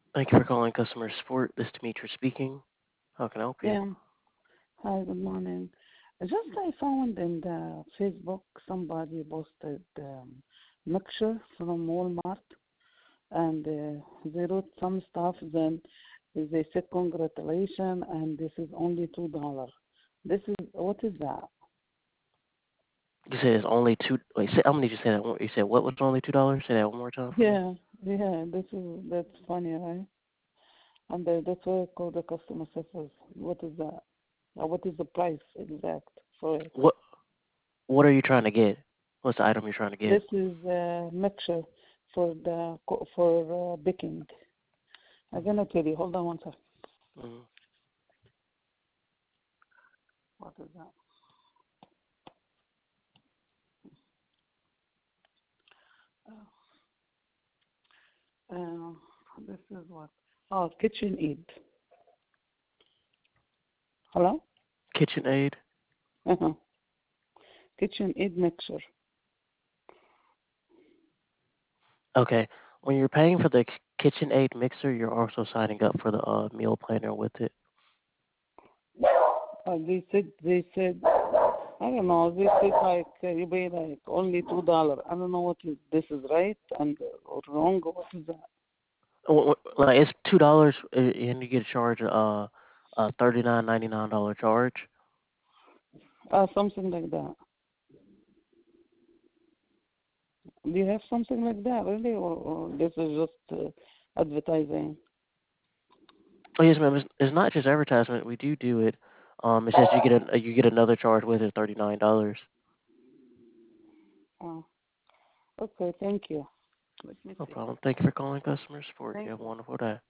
Thank you for calling customer support. This is Demetrius speaking. How can I help you? Yeah. Hi, good morning. Just I found in the Facebook somebody posted mixture from Walmart and they wrote some stuff. Then they said congratulations and this is only $2. This is what is that? You said it's only two. Wait, I'm gonna need you to say that. You said what was only $2? Say that one more time for me. Yeah, yeah. That's funny, right? And that's why I call the customer service. What is that? What is the price exact for it? What What are you trying to get? What's the item you're trying to get? This is a mixture for baking. I'm gonna tell you. Hold on one second. Mm-hmm. What is that? Uh, this is what? Oh, KitchenAid. Hello? KitchenAid. Uh-huh. KitchenAid mixture. Okay. When you're paying for the KitchenAid mixer, you're also signing up for the meal planner with it. They said I don't know. They said like you pay like only $2. I don't know what is this is right and or wrong. What is that? Like it's $2, and you get charged a $39.99 charge. Something like that. Do you have something like that really, or this is just advertising? Oh yes, ma'am. It's not just advertisement. We do it. It's just you get another charge with it, $39. Oh, okay. Thank you. Let me No see. problem. Thank you for calling customer support. You Thank have a you. wonderful day.